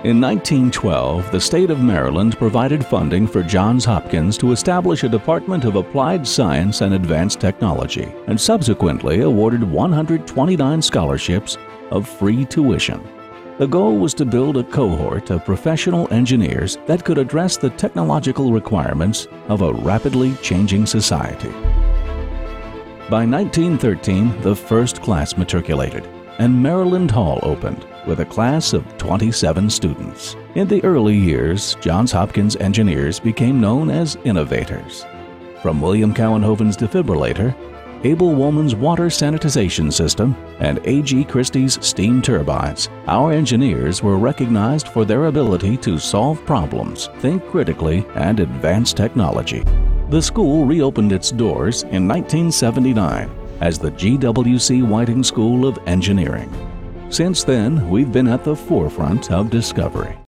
In 1912, the state of Maryland provided funding for Johns Hopkins to establish a Department of Applied Science and Advanced Technology, and subsequently awarded 129 scholarships of free tuition. The goal was to build a cohort of professional engineers that could address the technological requirements of a rapidly changing society. By 1913, the first class matriculated, and Maryland Hall opened, with a class of 27 students. In the early years, Johns Hopkins engineers became known as innovators. From William Cowenhoven's defibrillator, Abel Woolman's water sanitization system, and A.G. Christie's steam turbines, our engineers were recognized for their ability to solve problems, think critically, and advance technology. The school reopened its doors in 1979 as the G.W.C. Whiting School of Engineering. Since then, we've been at the forefront of discovery.